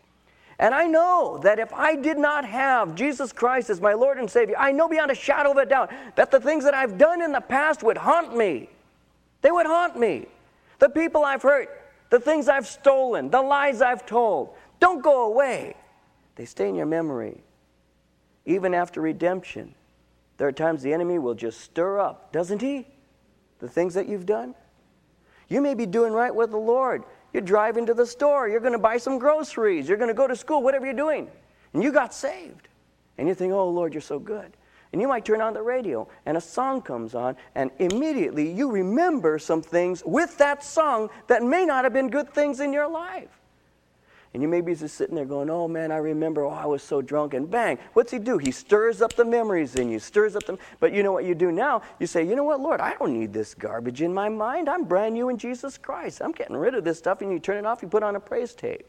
And I know that if I did not have Jesus Christ as my Lord and Savior, I know beyond a shadow of a doubt that the things that I've done in the past would haunt me. They would haunt me. The people I've hurt, the things I've stolen, the lies I've told, don't go away. They stay in your memory. Even after redemption, there are times the enemy will just stir up, doesn't he? The things that you've done. You may be doing right with the Lord. You're driving to the store. You're going to buy some groceries. You're going to go to school, whatever you're doing. And you got saved. And you think, oh, Lord, you're so good. And you might turn on the radio, and a song comes on, and immediately you remember some things with that song that may not have been good things in your life. And you may be just sitting there going, oh, man, I remember, oh, I was so drunk. And bang, what's he do? He stirs up the memories in you, stirs up them. But you know what you do now? You say, you know what, Lord, I don't need this garbage in my mind. I'm brand new in Jesus Christ. I'm getting rid of this stuff. And you turn it off, you put on a praise tape.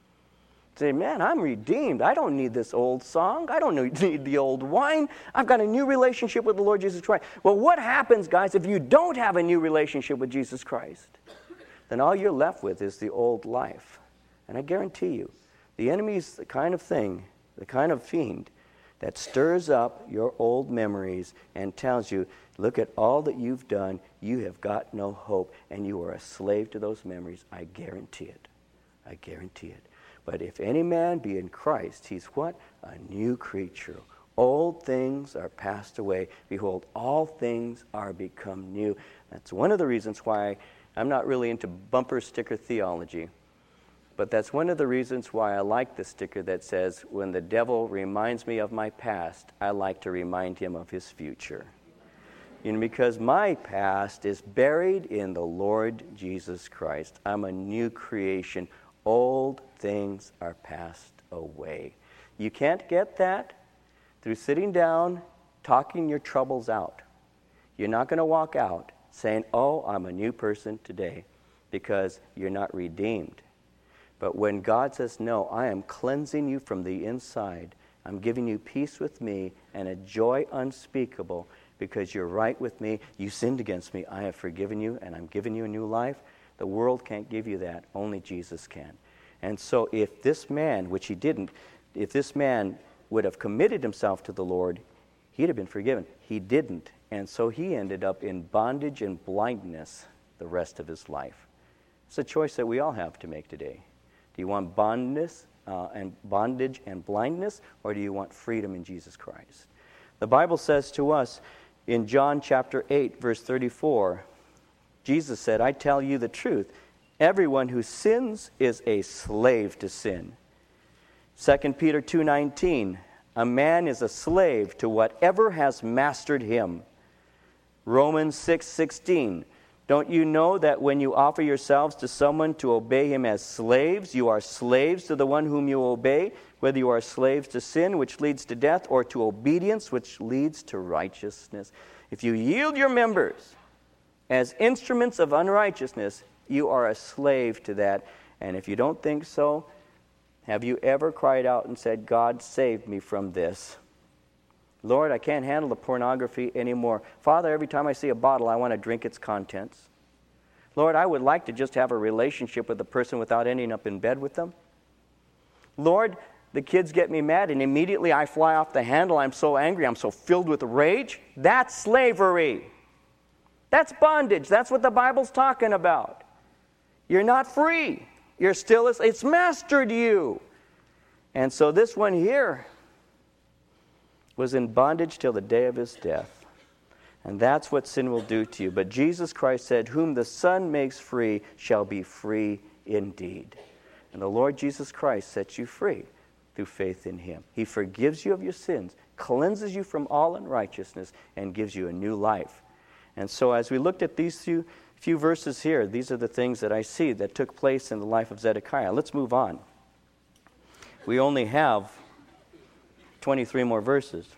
Say, man, I'm redeemed. I don't need this old song. I don't need the old wine. I've got a new relationship with the Lord Jesus Christ. Well, what happens, guys, if you don't have a new relationship with Jesus Christ? Then all you're left with is the old life. And I guarantee you, the enemy is the kind of thing, the kind of fiend that stirs up your old memories and tells you, look at all that you've done. You have got no hope, and you are a slave to those memories. I guarantee it. I guarantee it. But if any man be in Christ, he's what? A new creature. Old things are passed away. Behold, all things are become new. That's one of the reasons why I'm not really into bumper sticker theology. But that's one of the reasons why I like the sticker that says, when the devil reminds me of my past, I like to remind him of his future. You know, because my past is buried in the Lord Jesus Christ. I'm a new creation. Old things are passed away. You can't get that through sitting down, talking your troubles out. You're not going to walk out saying, oh, I'm a new person today, because you're not redeemed. But when God says, no, I am cleansing you from the inside, I'm giving you peace with me and a joy unspeakable because you're right with me, you sinned against me, I have forgiven you and I'm giving you a new life. The world can't give you that, only Jesus can. And so if this man, which he didn't, if this man would have committed himself to the Lord, he'd have been forgiven. He didn't, and so he ended up in bondage and blindness the rest of his life. It's a choice that we all have to make today. Do you want bondness uh, and bondage and blindness, or do you want freedom in Jesus Christ? The Bible says to us in John chapter eight, verse thirty-four, Jesus said, I tell you the truth. Everyone who sins is a slave to sin. Second Peter two nineteen, a man is a slave to whatever has mastered him. Romans six sixteen, don't you know that when you offer yourselves to someone to obey him as slaves, you are slaves to the one whom you obey, whether you are slaves to sin, which leads to death, or to obedience, which leads to righteousness. If you yield your members as instruments of unrighteousness, you are a slave to that. And if you don't think so, have you ever cried out and said, God, save me from this? Lord, I can't handle the pornography anymore. Father, every time I see a bottle, I want to drink its contents. Lord, I would like to just have a relationship with a person without ending up in bed with them. Lord, the kids get me mad and immediately I fly off the handle. I'm so angry. I'm so filled with rage. That's slavery. That's bondage. That's what the Bible's talking about. You're not free. You're still, it's mastered you. And so this one here was in bondage till the day of his death. And that's what sin will do to you. But Jesus Christ said, whom the Son makes free shall be free indeed. And the Lord Jesus Christ sets you free through faith in him. He forgives you of your sins, cleanses you from all unrighteousness, and gives you a new life. And so as we looked at these few, few verses here, these are the things that I see that took place in the life of Zedekiah. Let's move on. We only have twenty-three more verses.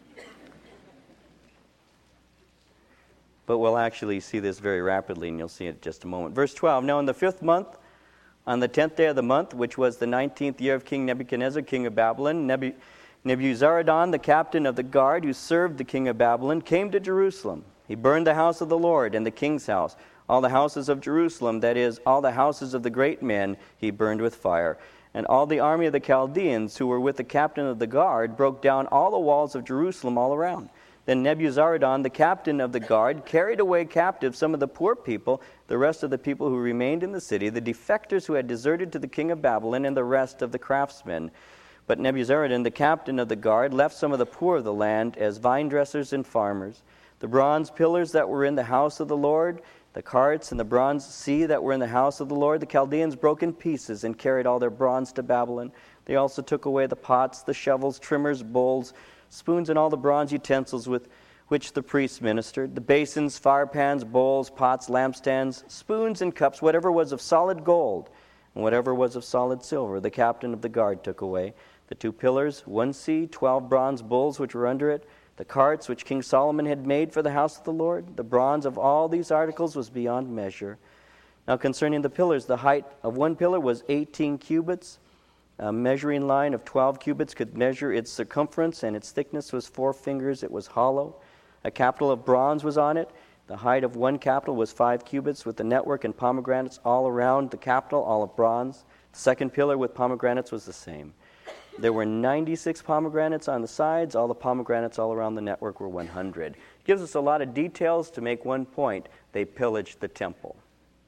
But we'll actually see this very rapidly, and you'll see it in just a moment. Verse twelve, now in the fifth month, on the tenth day of the month, which was the nineteenth year of King Nebuchadnezzar, king of Babylon, Nebu- Nebuzaradan, the captain of the guard who served the king of Babylon, came to Jerusalem. He burned the house of the Lord and the king's house. All the houses of Jerusalem, that is, all the houses of the great men, he burned with fire. And all the army of the Chaldeans who were with the captain of the guard broke down all the walls of Jerusalem all around. Then Nebuzaradan, the captain of the guard, carried away captive some of the poor people, the rest of the people who remained in the city, the defectors who had deserted to the king of Babylon, and the rest of the craftsmen. But Nebuzaradan, the captain of the guard, left some of the poor of the land as vine dressers and farmers. The bronze pillars that were in the house of the Lord, the carts and the bronze sea that were in the house of the Lord, the Chaldeans broke in pieces and carried all their bronze to Babylon. They also took away the pots, the shovels, trimmers, bowls, spoons, and all the bronze utensils with which the priests ministered, the basins, fire pans, bowls, pots, lampstands, spoons, and cups, whatever was of solid gold, and whatever was of solid silver, the captain of the guard took away. The two pillars, one sea, twelve bronze bulls which were under it, the carts which King Solomon had made for the house of the Lord, the bronze of all these articles was beyond measure. Now concerning the pillars, the height of one pillar was eighteen cubits. A measuring line of twelve cubits could measure its circumference, and its thickness was four fingers. It was hollow. A capital of bronze was on it. The height of one capital was five cubits, with the network and pomegranates all around the capital, all of bronze. The second pillar with pomegranates was the same. There were ninety-six pomegranates on the sides. All the pomegranates all around the network were one hundred. It gives us a lot of details to make one point. They pillaged the temple.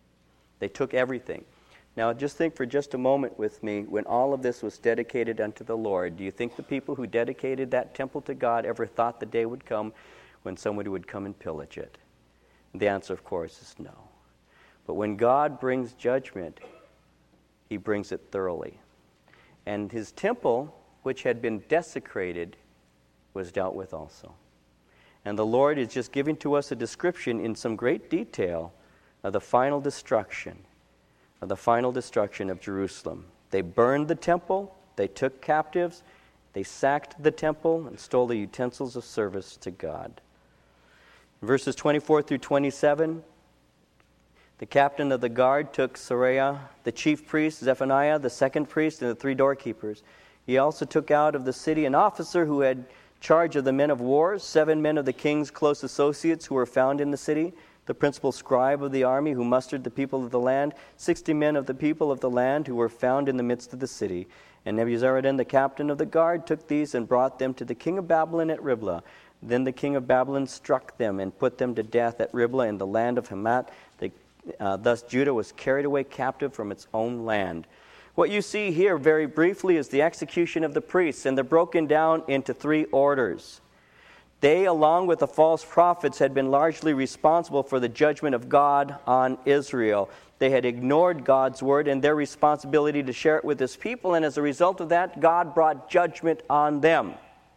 They took everything. Now, just think for just a moment with me, when all of this was dedicated unto the Lord, do you think the people who dedicated that temple to God ever thought the day would come when somebody would come and pillage it? The answer, of course, is no. But when God brings judgment, he brings it thoroughly. And his temple, which had been desecrated, was dealt with also. And the Lord is just giving to us a description in some great detail of the final destruction, of the final destruction of Jerusalem. They burned the temple, they took captives, they sacked the temple, and stole the utensils of service to God. In verses twenty-four through twenty-seven, the captain of the guard took Seraiah, the chief priest, Zephaniah, the second priest, and the three doorkeepers. He also took out of the city an officer who had charge of the men of war, seven men of the king's close associates who were found in the city, the principal scribe of the army who mustered the people of the land, sixty men of the people of the land who were found in the midst of the city. And Nebuzaradan, the captain of the guard, took these and brought them to the king of Babylon at Riblah. Then the king of Babylon struck them and put them to death at Riblah in the land of Hamath. The Uh, thus Judah was carried away captive from its own land. What you see here very briefly is the execution of the priests, and they're broken down into three orders. They, along with the false prophets, had been largely responsible for the judgment of God on Israel. They had ignored God's word and their responsibility to share it with his people, and as a result of that, God brought judgment on them.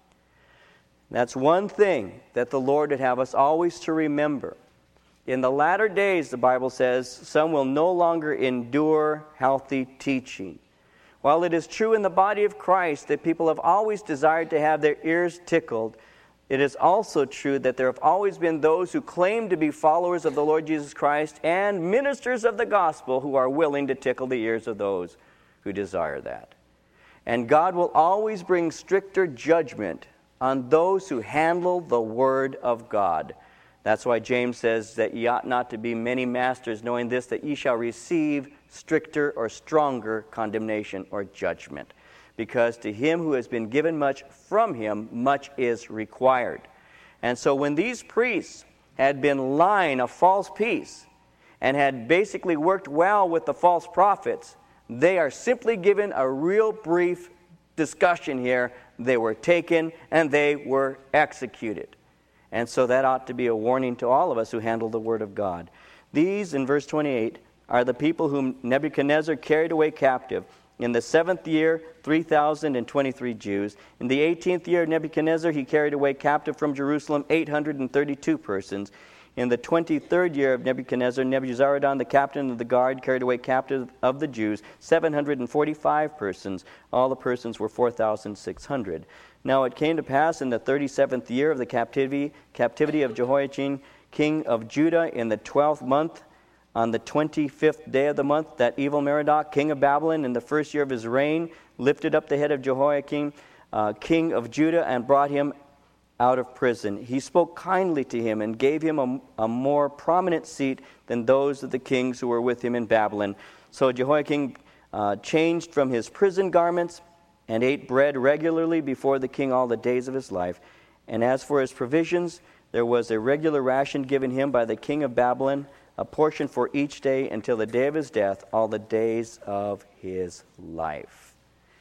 That's one thing that the Lord would have us always to remember. In the latter days, the Bible says, some will no longer endure healthy teaching. While it is true in the body of Christ that people have always desired to have their ears tickled, it is also true that there have always been those who claim to be followers of the Lord Jesus Christ and ministers of the gospel who are willing to tickle the ears of those who desire that. And God will always bring stricter judgment on those who handle the word of God. That's why James says that ye ought not to be many masters, knowing this, that ye shall receive stricter or stronger condemnation or judgment. Because to him who has been given much, from him much is required. And so when these priests had been lying a false peace and had basically worked well with the false prophets, they are simply given a real brief discussion here. They were taken and they were executed. And so that ought to be a warning to all of us who handle the word of God. These, in verse twenty-eight, are the people whom Nebuchadnezzar carried away captive. In the seventh year, three thousand twenty-three Jews. In the eighteenth year of Nebuchadnezzar, he carried away captive from Jerusalem eight hundred thirty-two persons. In the twenty-third year of Nebuchadnezzar, Nebuzaradan, the captain of the guard, carried away captive of the Jews seven hundred forty-five persons. All the persons were four thousand six hundred. Now it came to pass in the thirty-seventh year of the captivity, captivity of Jehoiachin, king of Judah, in the twelfth month, on the twenty-fifth day of the month, that evil Merodach, king of Babylon, in the first year of his reign, lifted up the head of Jehoiakim, uh, king of Judah, and brought him out of prison. He spoke kindly to him and gave him a, a more prominent seat than those of the kings who were with him in Babylon. So Jehoiakim uh, changed from his prison garments and ate bread regularly before the king all the days of his life. And as for his provisions, there was a regular ration given him by the king of Babylon, a portion for each day until the day of his death, all the days of his life.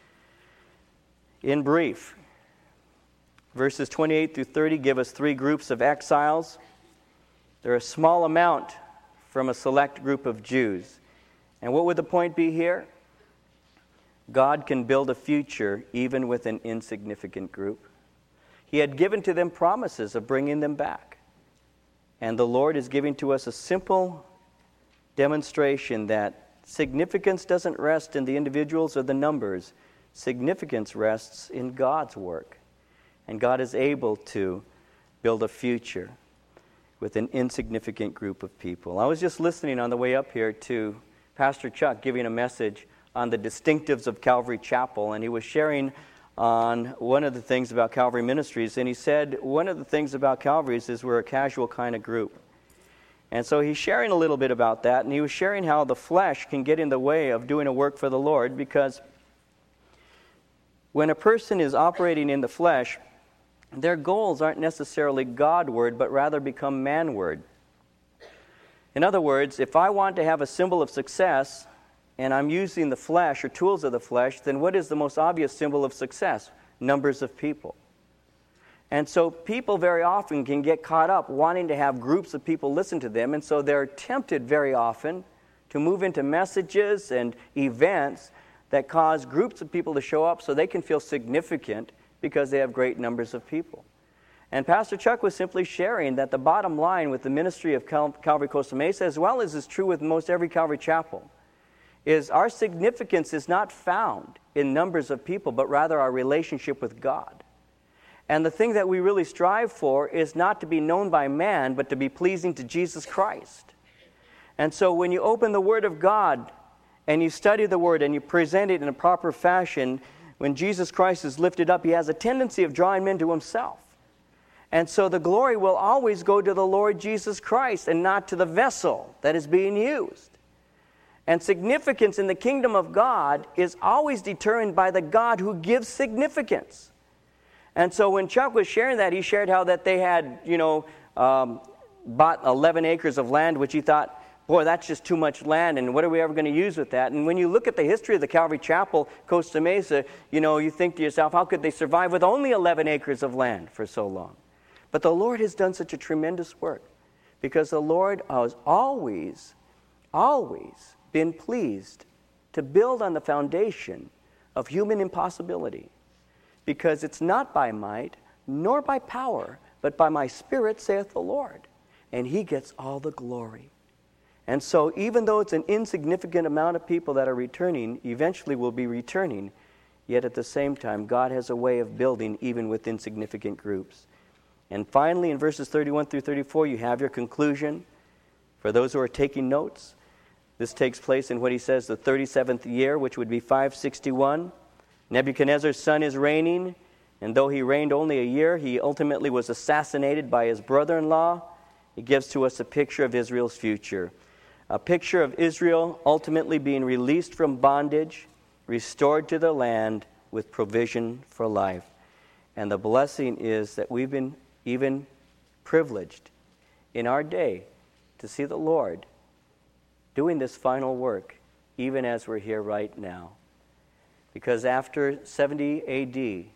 In brief, verses twenty-eight through thirty give us three groups of exiles. They're a small amount from a select group of Jews. And what would the point be here? God can build a future even with an insignificant group. He had given to them promises of bringing them back. And the Lord is giving to us a simple demonstration that significance doesn't rest in the individuals or the numbers. Significance rests in God's work. And God is able to build a future with an insignificant group of people. I was just listening on the way up here to Pastor Chuck giving a message on the distinctives of Calvary Chapel, and he was sharing on one of the things about Calvary Ministries, and he said one of the things about Calvary's is we're a casual kind of group. And so he's sharing a little bit about that, and he was sharing how the flesh can get in the way of doing a work for the Lord, because when a person is operating in the flesh, their goals aren't necessarily Godward, but rather become manward. In other words, if I want to have a symbol of success, and I'm using the flesh or tools of the flesh, then what is the most obvious symbol of success? Numbers of people. And so people very often can get caught up wanting to have groups of people listen to them, and so they're tempted very often to move into messages and events that cause groups of people to show up so they can feel significant because they have great numbers of people. And Pastor Chuck was simply sharing that the bottom line with the ministry of Cal- Calvary Costa Mesa, as well as is true with most every Calvary chapel, is our significance is not found in numbers of people, but rather our relationship with God. And the thing that we really strive for is not to be known by man, but to be pleasing to Jesus Christ. And so when you open the Word of God and you study the Word and you present it in a proper fashion, when Jesus Christ is lifted up, He has a tendency of drawing men to Himself. And so the glory will always go to the Lord Jesus Christ and not to the vessel that is being used. And significance in the kingdom of God is always determined by the God who gives significance. And so when Chuck was sharing that, he shared how that they had, you know, um, bought eleven acres of land, which he thought, boy, that's just too much land, and what are we ever going to use with that? And when you look at the history of the Calvary Chapel, Costa Mesa, you know, you think to yourself, how could they survive with only eleven acres of land for so long? But the Lord has done such a tremendous work because the Lord has always, always been pleased to build on the foundation of human impossibility, because it's not by might nor by power, but by my Spirit, saith the Lord. And He gets all the glory. And so even though it's an insignificant amount of people that are returning, eventually will be returning, yet at the same time, God has a way of building even with insignificant groups. And finally, in verses thirty-one through thirty-four, you have your conclusion. For those who are taking notes, this takes place in what he says, the thirty-seventh year, which would be five sixty-one. Nebuchadnezzar's son is reigning, and though he reigned only a year, he ultimately was assassinated by his brother-in-law. It gives to us a picture of Israel's future. A picture of Israel ultimately being released from bondage, restored to the land with provision for life. And the blessing is that we've been even privileged in our day to see the Lord doing this final work, even as we're here right now. Because after seventy A D,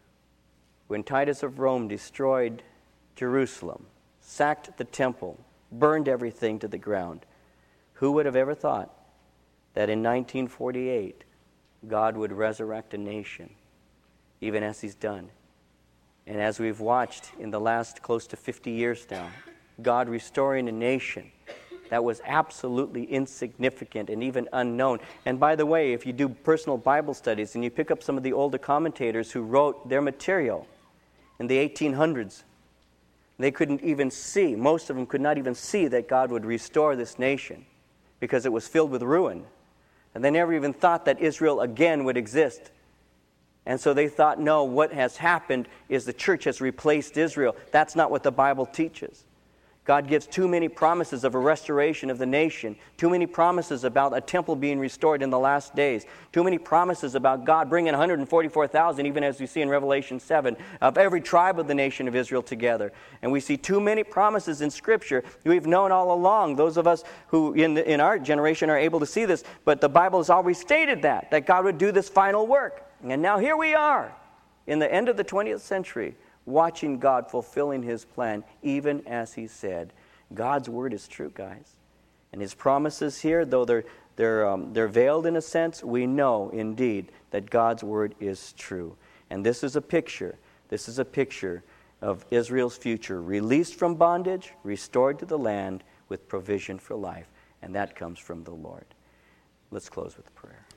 when Titus of Rome destroyed Jerusalem, sacked the temple, burned everything to the ground, who would have ever thought that in nineteen forty-eight, God would resurrect a nation, even as He's done? And as we've watched in the last close to fifty years now, God restoring a nation that was absolutely insignificant and even unknown. And by the way, if you do personal Bible studies and you pick up some of the older commentators who wrote their material in the eighteen hundreds, they couldn't even see, most of them could not even see that God would restore this nation because it was filled with ruin. And they never even thought that Israel again would exist. And so they thought, no, what has happened is the church has replaced Israel. That's not what the Bible teaches. God gives too many promises of a restoration of the nation, too many promises about a temple being restored in the last days, too many promises about God bringing one hundred forty-four thousand, even as we see in Revelation seven, of every tribe of the nation of Israel together. And we see too many promises in Scripture we've known all along. Those of us who in, the, in our generation are able to see this, but the Bible has always stated that, that God would do this final work. And now here we are, in the end of the twentieth century, watching God fulfilling His plan, even as He said. God's word is true, guys. And His promises here, though they're, they're, um, they're veiled in a sense, we know indeed that God's word is true. And this is a picture, this is a picture of Israel's future, released from bondage, restored to the land with provision for life. And that comes from the Lord. Let's close with prayer.